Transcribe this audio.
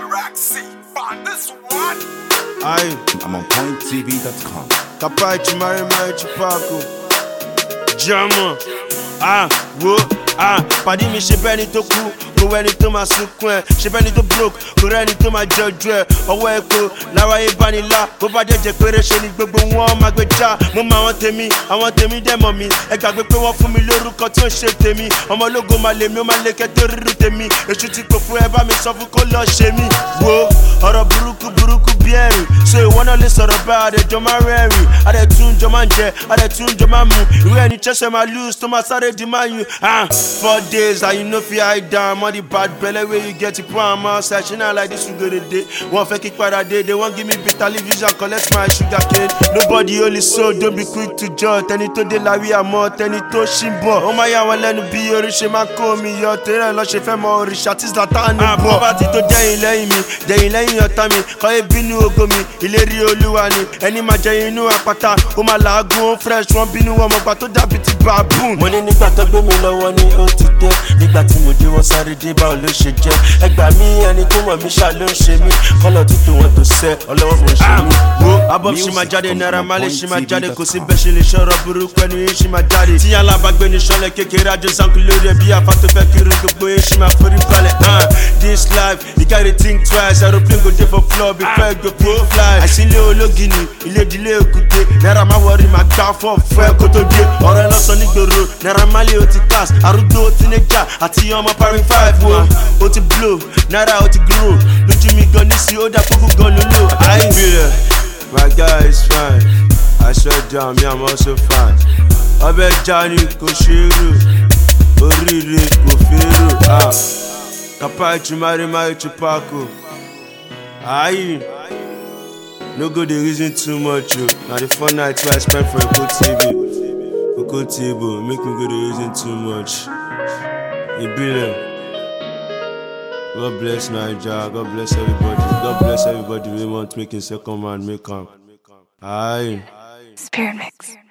Roxy, on this one. I'm on pointtv.com. Kapai Chimari Mari Chipaku Jama Pàdí mi ṣe bẹ́ni tó kú, kò wẹ́ni tó máa sunkún ẹ̀. Ṣe bẹ́ni tó broke, kò rẹ́ni tó máa jọjú ẹ̀. Ọwọ́ epo lára ìbánilá, bó bá jẹ́jẹ́ péré ṣe ni gbogbo wọn máa gbé já. Mo mọ àwọn tèmi dẹ̀ mọ̀ mi. Ẹ gbàgbé pé wọ́n fún mi lórúkọ tí ó ṣe tèmi. Ọmọ ológo máa lè mi, ó máa lè kẹ́tọ́ rírú tèmi. Èṣù ti pò fún ẹ bá mi sọ fún kó lọ ṣe mí. Wo ọ̀rọ̀ burúkú bí ẹ̀rìn. So ìwọ náà lè sọ̀rọ̀ bá àdẹ̀jọ́ máa rẹ́rìn. Àdẹ̀tún jọ máa ń jẹ, àdẹ̀tún jọ máa ń mu. Ìwé ẹni Chelsea máa lose tó máa sáré di máa yun. 4 days and you know fi hide down. All the bad belly where you get it from outside. She not like this you go the day. One fake kick para day. They won't give me bitter television, collect my sugar cane. Nobody only so don't be quick to judge. Tẹni tó dé la we are more, tẹni tó ṣìnbọ̀. Ó máa yà wọ́n lẹ́nu bí oríṣi máa kó mi yọ. Tẹ́rẹ̀ lọ ṣe fẹ́ mọ òrìṣà tí Zlatan ní bọ̀. Poverty tó dẹ̀yìn lẹ́yìn mi, dẹ̀yìn lẹ́yìn ọ̀tá mi. Kọ́ ebínú ògo mi, ìlérí Olúwa ni. Ẹni máa jẹ inú àpáta, ó máa làágùn fresh. Wọ́n bínú ọmọgbà tó dàbí ti baboon. Mo ní nígbà tó gbé mi lọ́wọ́ ní ó ti dé. Nígbà tí mo dé wọ́n sáré dé báwo ló ṣe jẹ́. Ẹgbà mí ẹni tó mọ̀ mí ṣá ló ń ṣe mí. Kọ́lọ̀ tútù wọn tó sẹ́, ọlọ́wọ́ mo ṣe mí. Wo abọ́ ṣì máa jáde, Naira Marley ṣì máa jáde. Kò sí bẹ́ẹ̀ ṣe lè ṣọ̀rọ̀ burúkú ẹni yín ṣì máa jáde. Tí alábàgbé ní ṣọlẹ̀ kékeré àjọ sanku lórí ẹ̀ bí afá tó fẹ́ kiri gbogbo yín ṣì máa forí balẹ̀. This life, you gotta think twice. Aeroplane go dey for floor before go fit fly. Àìsílẹ̀ ológìní, ilé ìdílé òkúté. Naira máa wọrí máa gbá fọ́ fún ẹ kó tó dé. Ọ̀rọ̀ ẹ lọ́sàn nígboro, Naira Marley ó ti class. Arúgbó teenager àti ọmọ parí 5 wo. Ó ti blow, Naira ó ti grow. Lójú mi gan nísì ó dá kókó gan lólò. I feel it, my guy is fine. I swear down, me I'm also fine. Ọbẹ̀ Jani kò ṣe é rò, oríire kò fẹ́ rò. Kapai Chimari Mari Chipaku. No go dey reason too much. Now the fun night I spent for a good TV. A good table, make me go dey reason too much. A billion. God bless Naija, God bless everybody. God bless everybody we want making second man make up. Spirit Mix.